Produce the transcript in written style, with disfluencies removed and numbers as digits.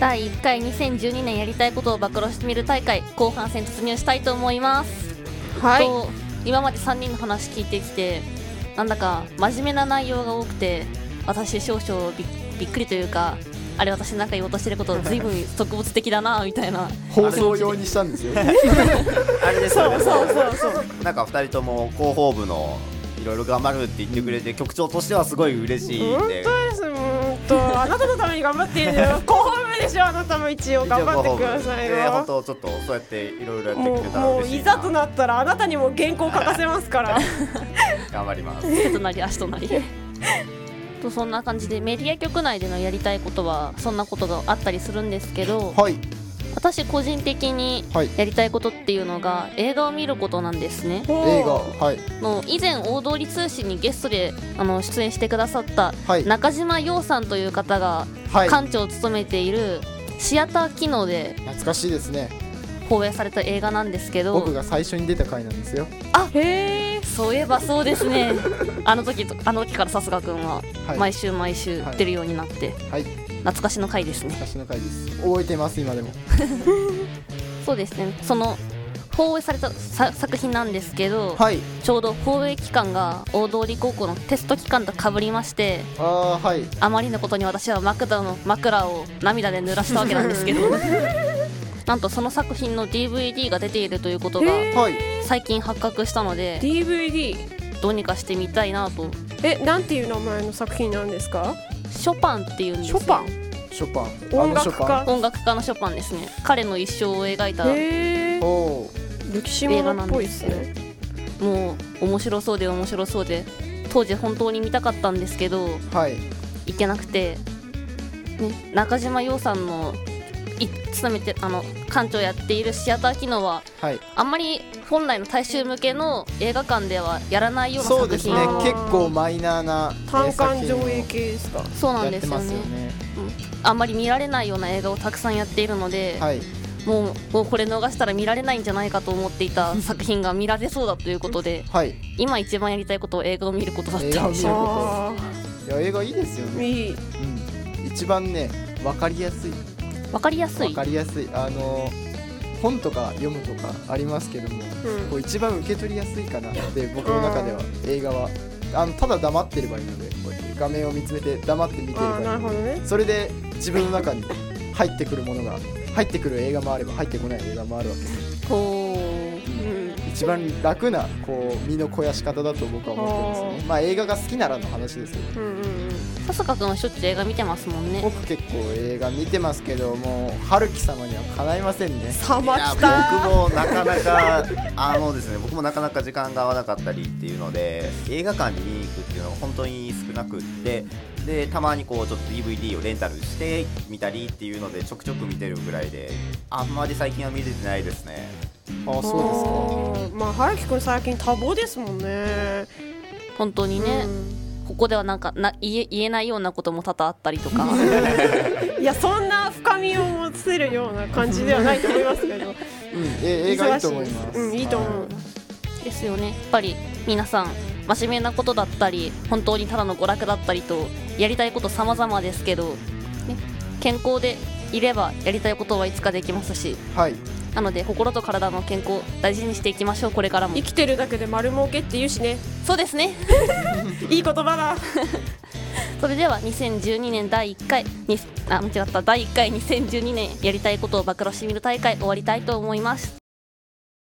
第1回2012年やりたいことを暴露してみる大会後半戦突入したいと思います。 はい。 今まで3人の話聞いてきて、なんだか真面目な内容が多くて、私少々びっくりというか、あれ私なんか言おうとしてることずいぶん植物的だなみたいな放送用にしたんですよあれですよね。 そうなんか2人とも広報部のいろいろ頑張るって言ってくれて、局長としてはすごい嬉しいんで。 本当です。あなたのために頑張っているよ。広報部でしょ。あなたも一応頑張ってくださいよ。 本当ちょっとそうやっていろいろやってくれたらもう嬉しいな。 いざとなったらあなたにも原稿書かせますから頑張ります。 手となり足となりとそんな感じでメディア局内でのやりたいことはそんなことがあったりするんですけど、 はい。 私個人的にやりたいことっていうのが映画を見ることなんですね。 映画、はいの以前大通通信にゲストで出演してくださったはい中島陽さんという方がはい。 館長を務めているシアター機能で懐かしいですね。 放映された映画なんですけど、 僕が最初に出た回なんですよ。 へえ。 そういえばそうですねあの時からさすがくんははい。 毎週出るようになって、 はい。 懐かしの回ですね。 昔の回です。覚えてます今でも。 そうですね、その放映された作品なんですけど、 はい。 ちょうど放映期間が大通高校のテスト期間と被りまして、 はい。 あまりのことに私は枕を涙で濡らしたわけなんですけどなんとその作品の DVD が出ているということがはい。 最近発覚したので、 DVD。 どうにかしてみたいなと。 なんていう名前の作品なんですか？ ショパンっていうんですよ。 ショパン。 ショパン。 音楽家。 音楽家のショパンですね。彼の一生を描いたへえ。 お歴史ものっぽいですね。 もう面白そうで当時本当に見たかったんですけどはい。 行けなくて、ね、中島陽さんの勤めて館長やっているシアター機能ははい。 あんまり本来の大衆向けの映画館ではやらないようなそうです作品。 ね。結構マイナーな単館上映系ですか？ そうなんやってですよね。 ますよね。 あんまり見られないような映画をたくさんやっているので、 はい。 もうこれ逃したら見られないんじゃないかと思っていた作品が見られそうだということではい。 今一番やりたいことは映画を見ることだった映画を見るこあと。いや映画いいですよあ、 ね。 いい。 うん。一番ねわかりやすい。 わかりやすい。 わかりやすい。本とか読むとかありますけども、 うんこう一番受け取りやすいかなって僕の中では映画はただ黙ってればいいので、こうやって画面を見つめて黙って見てれああ、 ばいいので、 なるほどね。 それで自分の中に入ってくるものが入ってくる映画もあれば入ってこない映画もあるわけです。 こう一番楽なこう身の肥やし方だと僕は思ってますね。まあ映画が好きならの話ですけど、 笹香くんはしょっちゅう映画見てますもんね。 僕結構映画見てますけども春樹様にはかないませんね。 様いや来た。 僕もなかなかですね、僕もなかなか時間が合わなかったりっていうので、映画館に見に行くっていうのが本当に少なくって、でたまにこうちょっと DVD をレンタルしてみたりっていうのでちょくちょく見てるぐらいで、あんまり最近は見れてないですね。 あ、そうですか。 まあ春樹くん最近多忙ですもんね。 本当にね、ここでは言えないようなことも多々あったりとかいやそんな深みを持せるような感じではないと思いますけど映画いいと思います。 いいと思う。 ですよね。やっぱり皆さん真面目なことだったり本当にただの娯楽だったりとやりたいこと様々ですけど、ね、健康でいればやりたいことはいつかできますし、 はい。 なので心と体の健康大事にしていきましょう。これからも生きてるだけで丸儲けって言うしね。 そうですねいい言葉だ。 それでは2012年第1回第1回2012年やりたいことを暴露してみる大会終わりたいと思います。